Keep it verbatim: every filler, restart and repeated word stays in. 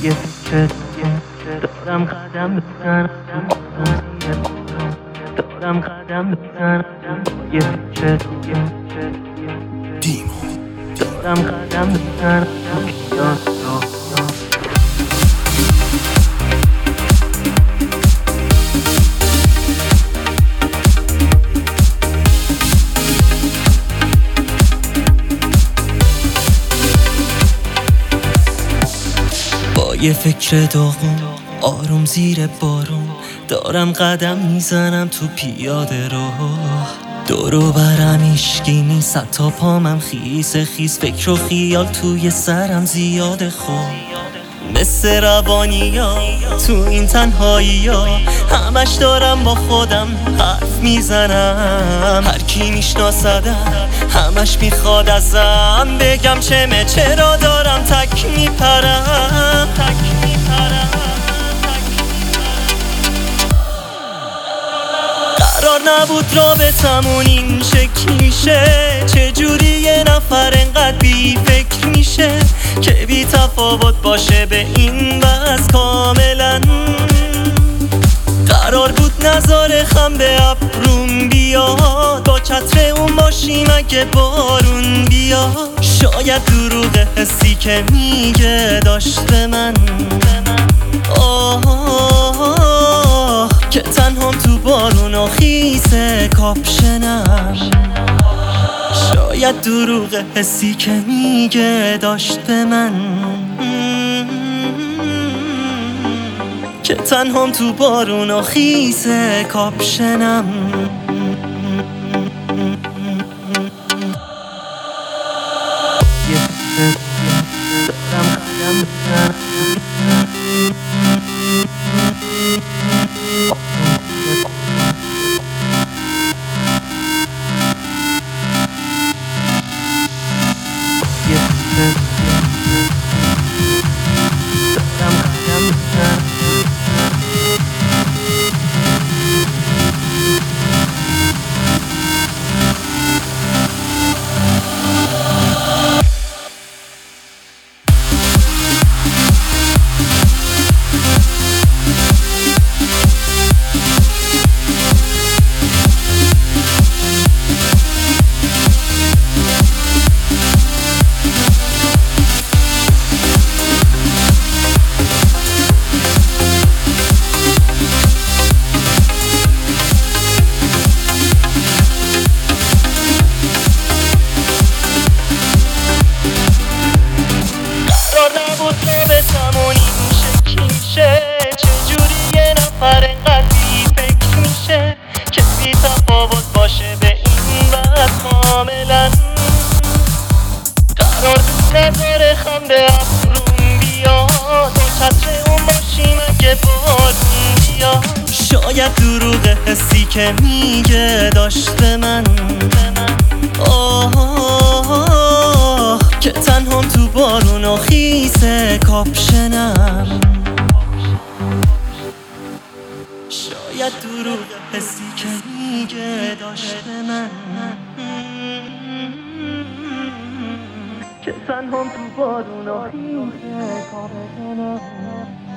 یه فکر دارم قدم بزنم دارم قدم بزنم یه فکر دارم قدم بزنم یه فکر داغون آروم زیر بارون دارم قدم میزنم تو پیاده رو دورو برم ایشکی نیست حتی پامم خیس خیس فکر و خیال توی سرم زیاده خوب مثل روانی ها تو این تنهایی ها همش دارم با خودم حرف میزنم هر کی میشناسدم همش میخواد ازم بگم چمه چرا دارم تک میپرم تک میپرم قرار نبود رابطمون این شکلی شه چجوری یه نفر انقدر بی فکر میشه که بی تفاوت باشه به این وضع کاملا قرار بود نظاره خم به ابروم بیاد با چتر اون باشیم اگه بارون بیاد شاید دروغ حسی که میگه داشت به من آه, آه, آه که تنهام تو بارون و خیسه کاپشنم شاید دروغ حسی که میگه داشت به من که تنهام تو بارون و خیسه کاپشنم دارم قدم بزنم همون این شکلی شه چجوری یه نفر انقدر بی فکر میشه که بی تفاوت باشه به این وقت کاملا قرار بود نظاره خم به ابروم بیاد با چتر اون باشیم اگه بارون بیاد شاید دروغ حسی که میگه داشت به من آه, آه, آه که تنهام تو بارون و خیسه کاپشنم شاید دروغ حسی که میگه داشت به من که تنهام تو بارون و خیسه کاپشنم